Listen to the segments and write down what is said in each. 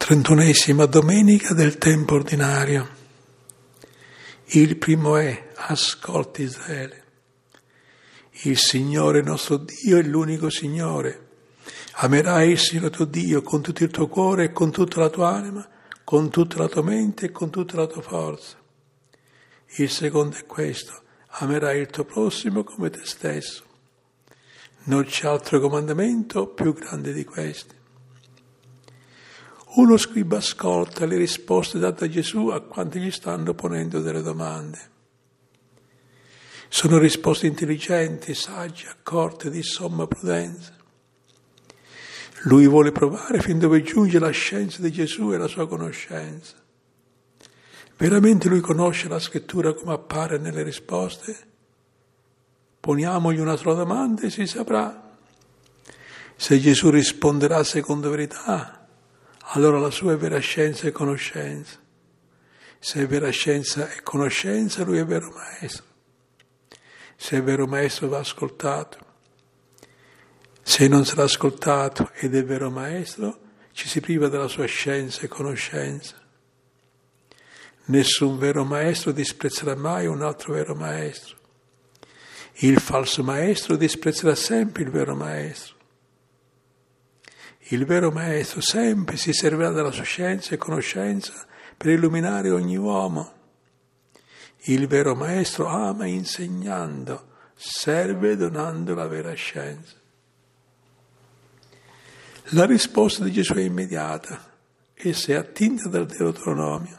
31esima domenica del tempo ordinario. Il primo è: ascolta Israele. Il Signore nostro Dio è l'unico Signore. Amerai il Signore tuo Dio con tutto il tuo cuore e con tutta la tua anima, con tutta la tua mente e con tutta la tua forza. Il secondo è questo: amerai il tuo prossimo come te stesso. Non c'è altro comandamento più grande di questi. Uno scriba ascolta le risposte date a Gesù a quanti gli stanno ponendo delle domande. Sono risposte intelligenti, sagge, accorte, di somma prudenza. Lui vuole provare fin dove giunge la scienza di Gesù e la sua conoscenza. Veramente lui conosce la scrittura come appare nelle risposte? Poniamogli una sola domanda e si saprà. Se Gesù risponderà secondo verità, allora la sua è vera scienza e conoscenza. Se è vera scienza e conoscenza, lui è vero maestro. Se è vero maestro va ascoltato. Se non sarà ascoltato ed è vero maestro, ci si priva della sua scienza e conoscenza. Nessun vero maestro disprezzerà mai un altro vero maestro. Il falso maestro disprezzerà sempre il vero maestro. Il vero maestro sempre si servirà della sua scienza e conoscenza per illuminare ogni uomo. Il vero maestro ama insegnando, serve donando la vera scienza. La risposta di Gesù è immediata, essa è attinta dal Deuteronomio.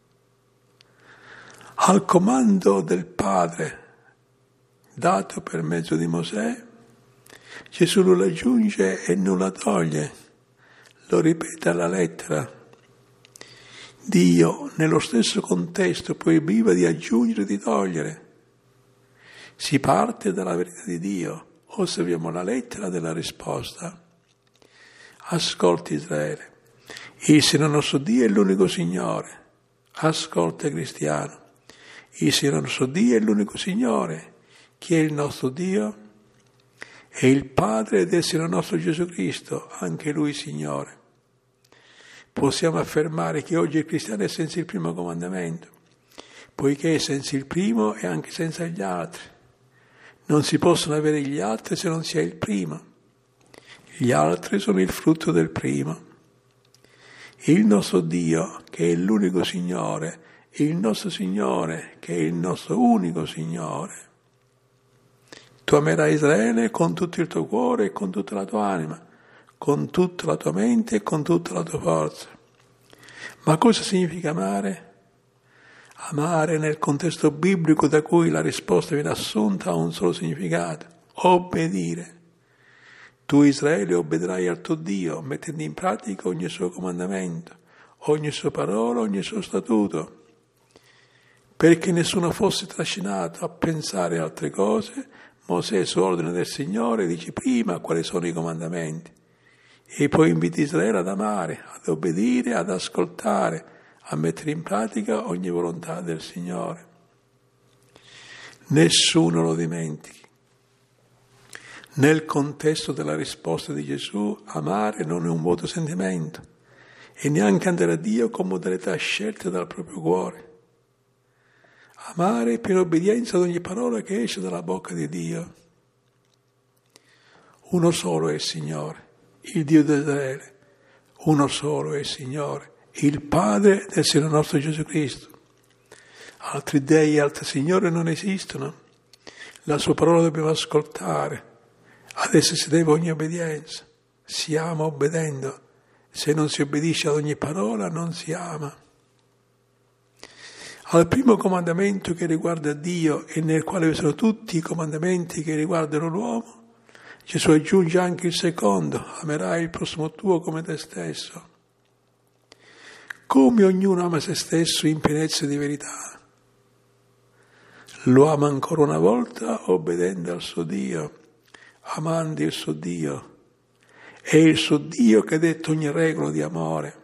Al comando del Padre dato per mezzo di Mosè, Gesù non aggiunge e non la toglie, lo ripete alla lettera. Dio, nello stesso contesto, proibiva di aggiungere e di togliere. Si parte dalla verità di Dio. Osserviamo la lettera della risposta. Ascolta Israele. Il Signore nostro Dio è l'unico Signore. Ascolta cristiano. Il Signore nostro Dio è l'unico Signore. Chi è il nostro Dio? È il Padre del Signore nostro Gesù Cristo, anche Lui Signore. Possiamo affermare che oggi il cristiano è senza il primo comandamento, poiché è senza il primo e anche senza gli altri. Non si possono avere gli altri se non si ha il primo. Gli altri sono il frutto del primo. Il nostro Dio, che è l'unico Signore, e il nostro Signore, che è il nostro unico Signore. Tu amerai Israele con tutto il tuo cuore e con tutta la tua anima, con tutta la tua mente e con tutta la tua forza. Ma cosa significa amare? Amare nel contesto biblico da cui la risposta viene assunta ha un solo significato: obbedire. Tu Israele obbedirai al tuo Dio, mettendo in pratica ogni suo comandamento, ogni sua parola, ogni suo statuto, perché nessuno fosse trascinato a pensare altre cose. Mosè, su ordine del Signore, dice prima quali sono i comandamenti e poi invita Israele ad amare, ad obbedire, ad ascoltare, a mettere in pratica ogni volontà del Signore. Nessuno lo dimentichi. Nel contesto della risposta di Gesù, amare non è un vuoto sentimento e neanche andare a Dio con modalità scelte dal proprio cuore. Amare per obbedienza ad ogni parola che esce dalla bocca di Dio. Uno solo è il Signore, il Dio di Israele. Uno solo è il Signore, il Padre del Signore nostro Gesù Cristo. Altri dei e altri signori non esistono. La sua parola dobbiamo ascoltare. Ad essa si deve ogni obbedienza. Si ama obbedendo. Se non si obbedisce ad ogni parola non si ama. Al primo comandamento che riguarda Dio e nel quale vi sono tutti i comandamenti che riguardano l'uomo, Gesù aggiunge anche il secondo: amerai il prossimo tuo come te stesso. Come ognuno ama se stesso in pienezza di verità. Lo ama ancora una volta obbedendo al suo Dio, amando il suo Dio. È il suo Dio che ha detto ogni regola di amore.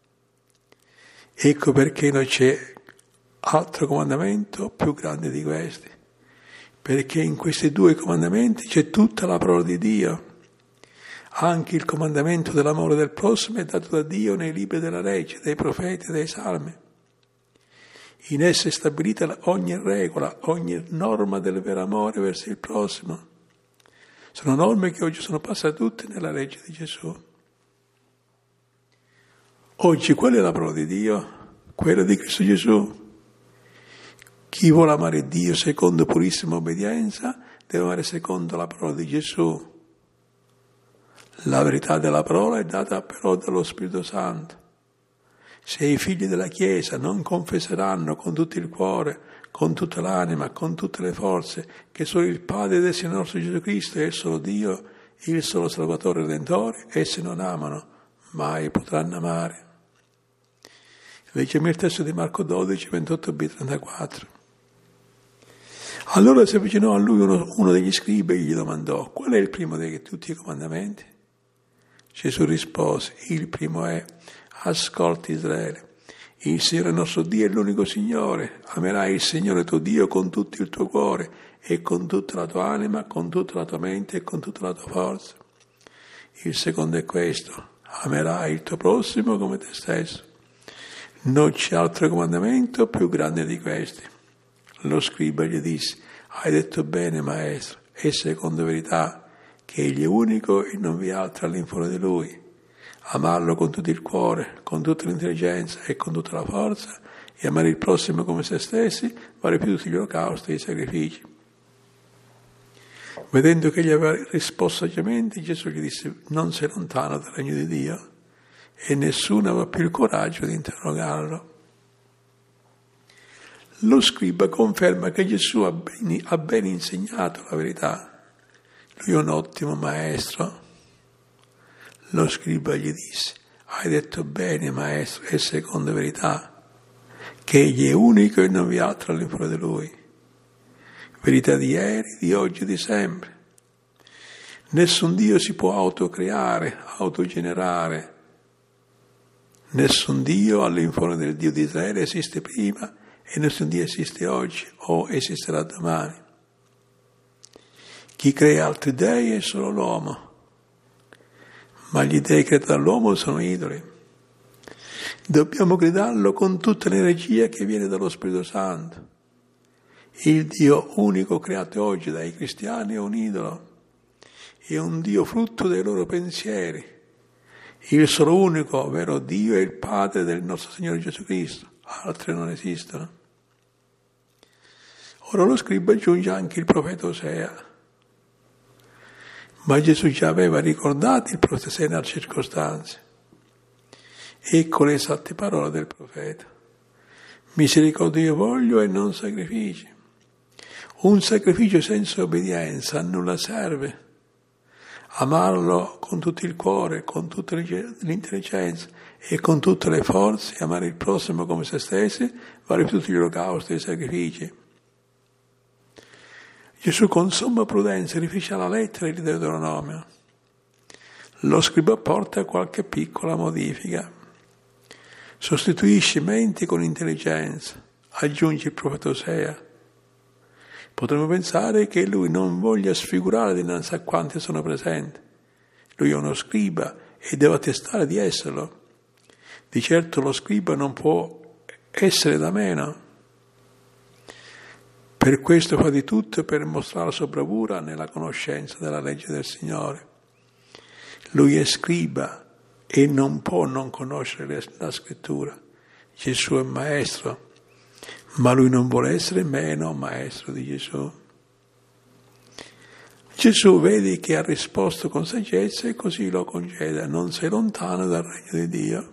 Ecco perché non c'è altro comandamento più grande di questi, perché in questi due comandamenti c'è tutta la parola di Dio. Anche il comandamento dell'amore del prossimo è dato da Dio nei libri della legge, dei profeti e dei salmi. In esse è stabilita ogni regola, ogni norma del vero amore verso il prossimo. Sono norme che oggi sono passate tutte nella legge di Gesù. Oggi qual è la parola di Dio? Quella di Cristo Gesù. Chi vuole amare Dio secondo purissima obbedienza deve amare secondo la parola di Gesù. La verità della parola è data però dallo Spirito Santo. Se i figli della Chiesa non confesseranno con tutto il cuore, con tutta l'anima, con tutte le forze, che solo il Padre del Signore nostro Gesù Cristo è il solo Dio, il solo Salvatore Redentore, essi non amano, mai potranno amare. Leggiamo il testo di Marco 12, 28b-34. Allora si avvicinò a lui uno degli scribi e gli domandò: qual è il primo di tutti i comandamenti? Gesù rispose: il primo è: ascolti Israele, il Signore nostro Dio è l'unico Signore, amerai il Signore tuo Dio con tutto il tuo cuore e con tutta la tua anima, con tutta la tua mente e con tutta la tua forza. Il secondo è questo: amerai il tuo prossimo come te stesso. Non c'è altro comandamento più grande di questi. Lo scriba gli disse: hai detto bene, maestro, è secondo verità che egli è unico e non vi è altro all'infuori di lui. Amarlo con tutto il cuore, con tutta l'intelligenza e con tutta la forza, e amare il prossimo come se stessi, vale più tutti gli olocausti e i sacrifici. Vedendo che egli aveva risposto saggiamente, Gesù gli disse: non sei lontano dal regno di Dio, e nessuno aveva più il coraggio di interrogarlo. Lo scriba conferma che Gesù ha ben insegnato la verità. Lui è un ottimo maestro. Lo scriba gli disse: hai detto bene, maestro, è secondo verità che egli è unico e non vi è altro all'infuori di lui. Verità di ieri, di oggi e di sempre. Nessun Dio si può autocreare, autogenerare. Nessun Dio all'infuori del Dio di Israele esiste prima e nessun Dio esiste oggi o esisterà domani. Chi crea altri dei è solo l'uomo, ma gli dei creati dall'uomo sono idoli. Dobbiamo gridarlo con tutta l'energia che viene dallo Spirito Santo. Il Dio unico creato oggi dai cristiani è un idolo, è un Dio frutto dei loro pensieri. Il solo unico vero Dio è il Padre del nostro Signore Gesù Cristo, altri non esistono. Ora lo scriba aggiunge anche il profeta Osea. Ma Gesù già aveva ricordato il profeta Osea in altre circostanze. Ecco le esatte parole del profeta: misericordia io voglio e non sacrifici. Un sacrificio senza obbedienza a nulla serve. Amarlo con tutto il cuore, con tutta l'intelligenza e con tutte le forze, amare il prossimo come se stessi, vale più tutti gli olocausti e i sacrifici. Gesù con somma prudenza riferisce alla lettera di Deuteronomio. Lo scriba apporta qualche piccola modifica. Sostituisce mente con intelligenza, aggiunge il profeta Osea. Potremmo pensare che lui non voglia sfigurare dinanzi a quanti sono presenti. Lui è uno scriba e deve attestare di esserlo. Di certo lo scriba non può essere da meno. Per questo fa di tutto per mostrare la sua bravura nella conoscenza della legge del Signore. Lui è scriba e non può non conoscere la scrittura. Gesù è maestro, ma lui non vuole essere meno maestro di Gesù. Gesù vedi che ha risposto con saggezza e così lo congeda: non sei lontano dal regno di Dio.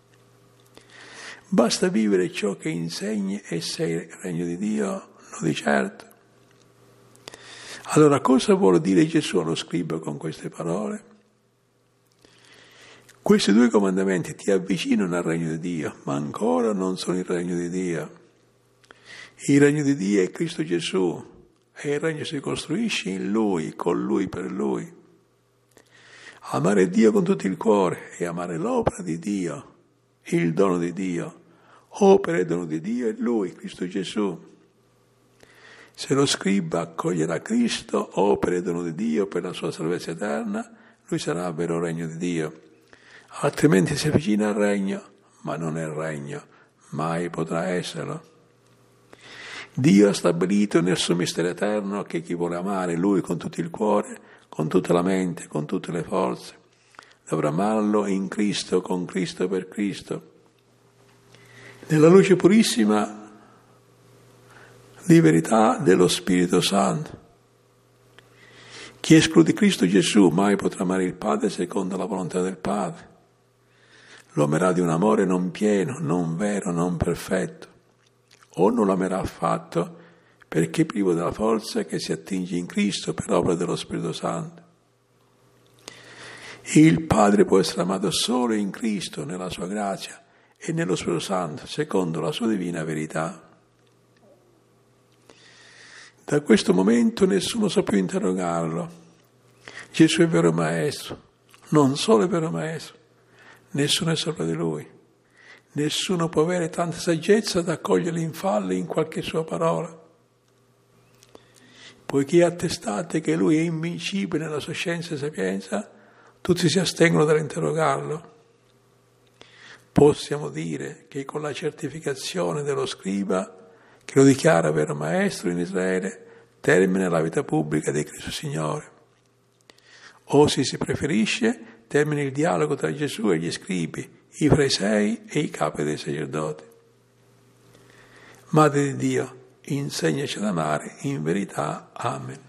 Basta vivere ciò che insegni e sei il regno di Dio? No, di certo. Allora cosa vuole dire Gesù allo scriba con queste parole? Questi due comandamenti ti avvicinano al regno di Dio, ma ancora non sono il regno di Dio. Il regno di Dio è Cristo Gesù e il regno si costruisce in Lui, con Lui, per Lui. Amare Dio con tutto il cuore e amare l'opera di Dio, il dono di Dio. Opera e dono di Dio è Lui, Cristo Gesù. Se lo scriba accoglierà Cristo, opera e dono di Dio per la sua salvezza eterna, lui sarà il vero regno di Dio. Altrimenti si avvicina al regno, ma non è il regno, mai potrà esserlo. Dio ha stabilito nel suo mistero eterno che chi vuole amare Lui con tutto il cuore, con tutta la mente, con tutte le forze, dovrà amarlo in Cristo, con Cristo, per Cristo, nella luce purissima di verità dello Spirito Santo. Chi esclude Cristo Gesù mai potrà amare il Padre secondo la volontà del Padre. Lo amerà di un amore non pieno, non vero, non perfetto. O non lo amerà affatto perché è privo della forza che si attinge in Cristo per opera dello Spirito Santo. Il Padre può essere amato solo in Cristo, nella sua grazia e nello Spirito Santo, secondo la sua divina verità. Da questo momento nessuno sa più interrogarlo. Gesù è vero Maestro, non solo è vero Maestro, nessuno è sopra di Lui. Nessuno può avere tanta saggezza da cogliere in falle in qualche sua parola. Poiché attestate che Lui è invincibile nella sua scienza e sapienza, tutti si astengono dall'interrogarlo. Possiamo dire che con la certificazione dello scriba, che lo dichiara vero Maestro in Israele, termina la vita pubblica di Cristo Signore. O, se si preferisce, termina il dialogo tra Gesù e gli scribi, i farisei e i capi dei sacerdoti. Madre di Dio, insegnaci ad amare in verità. Amen.